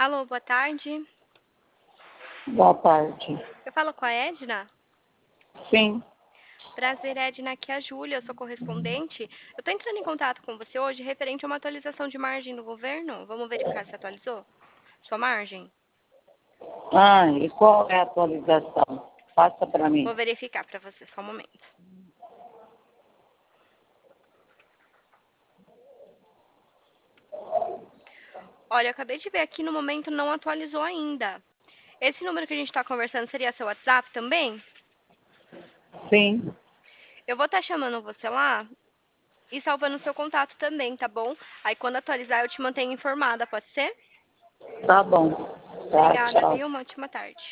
Alô, boa tarde. Boa tarde. Eu falo com a Edna? Sim, Prazer, Edna. Aqui é a Júlia, eu sou correspondente. Eu estou entrando em contato com você hoje referente a uma atualização de margem do governo. Vamos verificar se atualizou sua margem? e qual é a atualização? Passa para Vou mim. verificar para você, só um momento. Olha, eu acabei de ver aqui, no momento não atualizou ainda. Esse número que a gente está conversando seria seu WhatsApp também? Sim, Eu vou estar chamando você lá e salvando o seu contato também, tá bom? Aí quando atualizar eu te mantenho informada, pode ser? tá bom. Tá, Obrigada, tchau. viu? Uma ótima tarde.